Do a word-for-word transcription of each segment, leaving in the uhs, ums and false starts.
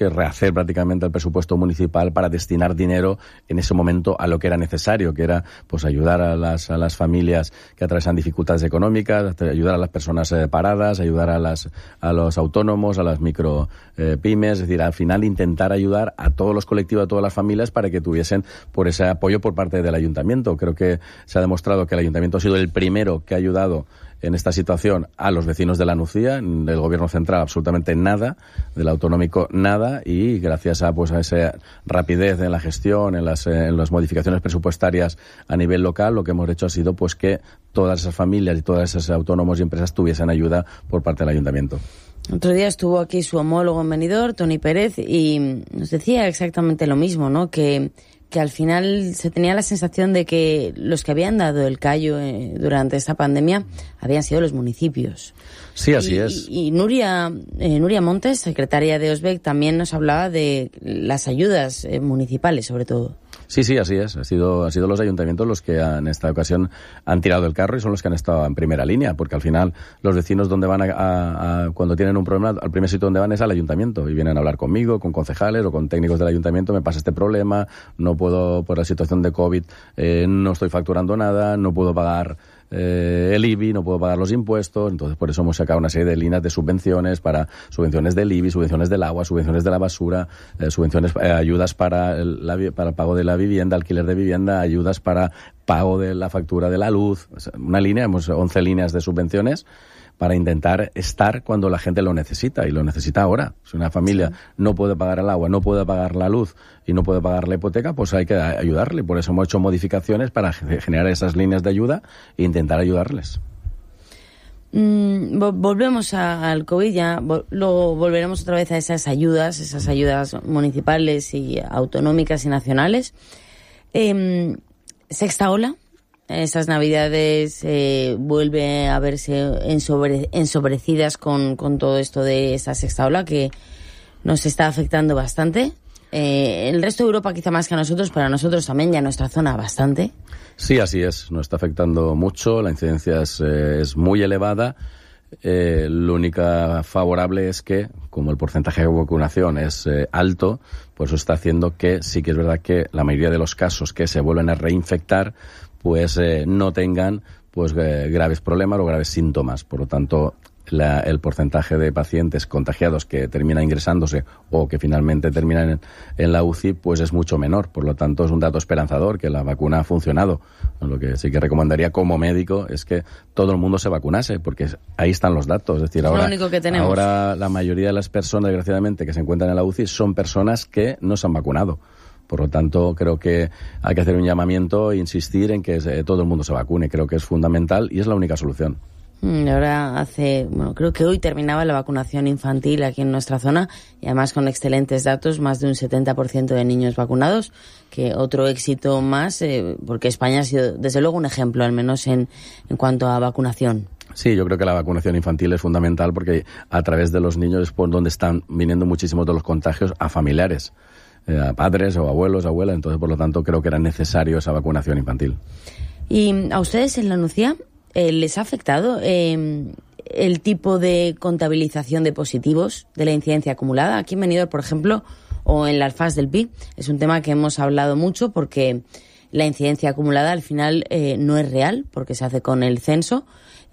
que rehacer prácticamente el presupuesto municipal para destinar dinero en ese momento a lo que era necesario, que era pues ayudar a las, a las familias que atravesan dificultades económicas, ayudar a las personas eh, paradas, ayudar a las a los autónomos, a las micro eh, pymes, es decir, al final intentar ayudar a todos los colectivos, a todas las familias para que tuviesen por ese apoyo por parte del ayuntamiento. Creo que se ha demostrado que el ayuntamiento ha sido el primero que ha ayudado en esta situación a los vecinos de la Nucía, del gobierno central absolutamente nada, del autonómico nada, y gracias a pues a esa rapidez en la gestión, en las, en las modificaciones presupuestarias a nivel local, lo que hemos hecho ha sido pues que todas esas familias y todas esas autónomos y empresas tuviesen ayuda por parte del ayuntamiento. Otro día estuvo aquí su homólogo en Benidorm, Toni Pérez, y nos decía exactamente lo mismo, ¿no? Que que al final se tenía la sensación de que los que habían dado el callo eh, durante esta pandemia habían sido los municipios. Sí, así y, es. Y, y Nuria, eh, Nuria Montes, secretaria de OSBEC, también nos hablaba de las ayudas eh, municipales, sobre todo. Sí, sí, así es. Ha sido, ha sido los ayuntamientos los que en esta ocasión han tirado el carro y son los que han estado en primera línea, porque al final los vecinos donde van a, a, a cuando tienen un problema, al primer sitio donde van es al ayuntamiento y vienen a hablar conmigo, con concejales o con técnicos del ayuntamiento, me pasa este problema, no puedo, por la situación de COVID, eh, no estoy facturando nada, no puedo pagar Eh, el I B I, no puedo pagar los impuesos, entonces por eso hemos sacado una serie de líneas de subvenciones para subvenciones del I B I, subvenciones del agua, subvenciones de la basura, eh, subvenciones, eh, ayudas para el, la, para el pago de la vivienda, alquiler de vivienda, ayudas para pago de la factura de la luz, una línea, hemos once líneas de subvenciones para intentar estar cuando la gente lo necesita, y lo necesita ahora. Si una familia sí. no puede pagar el agua, no puede pagar la luz y no puede pagar la hipoteca, pues hay que ayudarle. Por eso hemos hecho modificaciones para generar esas líneas de ayuda e intentar ayudarles. Mm, volvemos a, al COVID, ya vol- luego volveremos otra vez a esas ayudas, esas ayudas municipales y autonómicas y nacionales. Eh, sexta ola. Esas navidades eh, vuelve a verse ensobre, ensobrecidas con, con todo esto de esta sexta ola que nos está afectando bastante. Eh, el resto de Europa quizá más que a nosotros, pero a nosotros también, ya en nuestra zona bastante. Sí, así es. Nos está afectando mucho. La incidencia es, eh, es muy elevada. Eh, lo único favorable es que, como el porcentaje de vacunación es eh, alto, pues eso está haciendo que sí que es verdad que la mayoría de los casos que se vuelven a reinfectar pues eh, no tengan pues eh, graves problemas o graves síntomas. Por lo tanto, la, el porcentaje de pacientes contagiados que terminan ingresándose o que finalmente terminan en, en la U C I pues es mucho menor. Por lo tanto, es un dato esperanzador que la vacuna ha funcionado. Lo que sí que recomendaría como médico es que todo el mundo se vacunase, porque ahí están los datos. Es decir, es ahora, lo único que tenemos. Ahora la mayoría de las personas, desgraciadamente, que se encuentran en la U C I son personas que no se han vacunado. Por lo tanto, creo que hay que hacer un llamamiento e insistir en que eh, todo el mundo se vacune. Creo que es fundamental y es la única solución. Ahora hace, bueno, creo que hoy terminaba la vacunación infantil aquí en nuestra zona y además con excelentes datos, más de un setenta por ciento de niños vacunados, que otro éxito más, eh, porque España ha sido desde luego un ejemplo, al menos en, en cuanto a vacunación. Sí, yo creo que la vacunación infantil es fundamental porque a través de los niños es por donde están viniendo muchísimos de los contagios a familiares. Eh, a padres o abuelos, abuelas, entonces por lo tanto creo que era necesario esa vacunación infantil. ¿Y a ustedes en la Nucía eh, les ha afectado eh, el tipo de contabilización de positivos de la incidencia acumulada? Aquí en Benidorm, por ejemplo, o en la Alfaz del Pi, es un tema que hemos hablado mucho porque la incidencia acumulada al final eh, no es real, porque se hace con el censo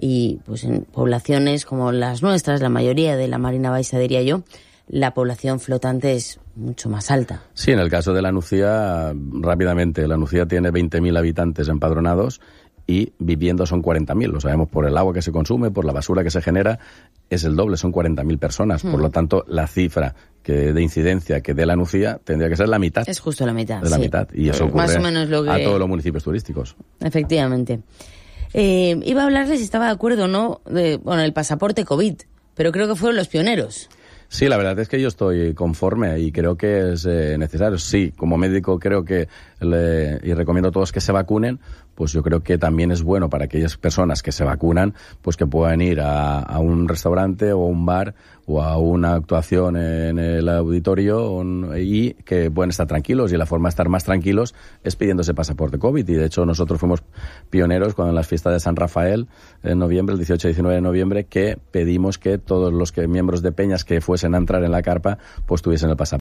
y pues en poblaciones como las nuestras, la mayoría de la Marina Baixa, diría yo, la población flotante es mucho más alta. Sí, en el caso de la Nucía, rápidamente, la Nucía tiene veinte mil habitantes empadronados y viviendo son cuarenta mil. Lo sabemos por el agua que se consume, por la basura que se genera, es el doble, son cuarenta mil personas. Mm. Por lo tanto, la cifra que de incidencia que dé la Nucía tendría que ser la mitad. Es justo la mitad, de la sí. mitad. Y eso ocurre más o menos lo que... a todos los municipios turísticos. Efectivamente. Eh, iba a hablarles si estaba de acuerdo o no de, bueno, el pasaporte COVID, pero creo que fueron los pioneros. Sí, la verdad es que yo estoy conforme y creo que es eh, necesario. Sí, como médico creo que, le, y recomiendo a todos que se vacunen, pues yo creo que también es bueno para aquellas personas que se vacunan, pues que puedan ir a, a un restaurante o a un bar o a una actuación en el auditorio un, y que puedan estar tranquilos. Y la forma de estar más tranquilos es pidiendo ese pasaporte COVID. Y de hecho nosotros fuimos pioneros cuando en las fiestas de San Rafael, en noviembre, el dieciocho y diecinueve de noviembre, que pedimos que todos los que miembros de peñas que fuesen a entrar en la carpa, pues tuviesen el pasaporte.